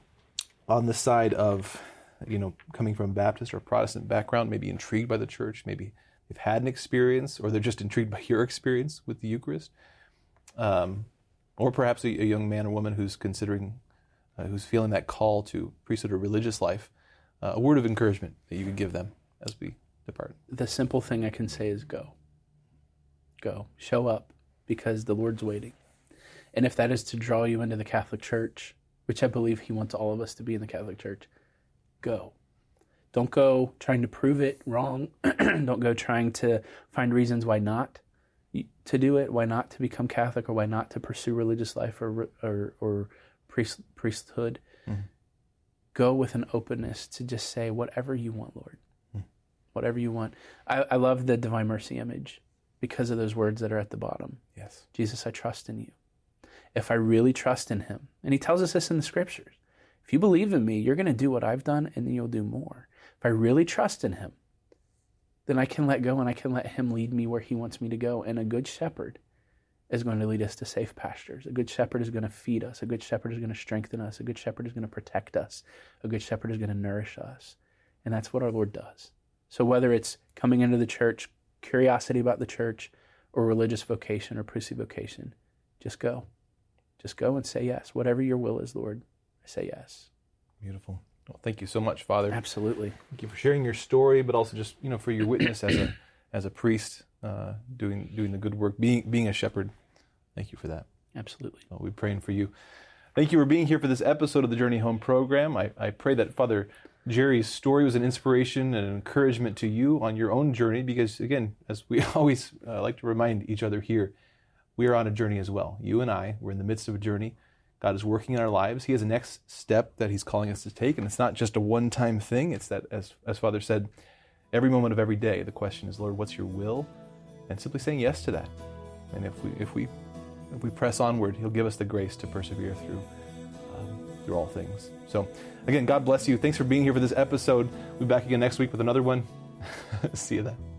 side of, coming from a Baptist or Protestant background, maybe intrigued by the church, maybe they've had an experience, or they're just intrigued by your experience with the Eucharist, or perhaps a young man or woman who's considering, who's feeling that call to priesthood or religious life, a word of encouragement that you could give them as we depart. The simple thing I can say is go. Go. Show up, because the Lord's waiting. And if that is to draw you into the Catholic Church, which I believe He wants all of us to be in the Catholic Church, go. Don't go trying to prove it wrong. Don't go trying to find reasons why not to do it, why not to become Catholic, or why not to pursue religious life or priesthood. Mm-hmm. Go with an openness to just say, whatever you want, Lord. Whatever you want. I love the Divine Mercy image because of those words that are at the bottom. Yes. Jesus, I trust in you. If I really trust in Him, and He tells us this in the Scriptures, if you believe in me, you're going to do what I've done, and then you'll do more. If I really trust in Him, then I can let go, and I can let Him lead me where He wants me to go. And a good shepherd is going to lead us to safe pastures. A good shepherd is going to feed us. A good shepherd is going to strengthen us. A good shepherd is going to protect us. A good shepherd is going to nourish us. And that's what our Lord does. So whether it's coming into the church, curiosity about the church, or religious vocation or priestly vocation, just go. Just go and say yes. Whatever your will is, Lord, I say yes. Beautiful. Well, thank you so much, Father. Absolutely. Thank you for sharing your story, but also just for your witness as a priest, doing the good work, being a shepherd. Thank you for that. Absolutely. Well, we're praying for you. Thank you for being here for this episode of the Journey Home program. I pray that Father Jerry's story was an inspiration and an encouragement to you on your own journey, because again, as we always like to remind each other here, we are on a journey as well. You and I, we're in the midst of a journey. God is working in our lives. He has a next step that He's calling us to take, and it's not just a one-time thing. It's that, as Father said, every moment of every day, the question is, Lord, what's your will? And simply saying yes to that. And if we press onward, He'll give us the grace to persevere through all things. So again, God bless you. Thanks for being here for this episode. We'll be back again next week with another one. See you then.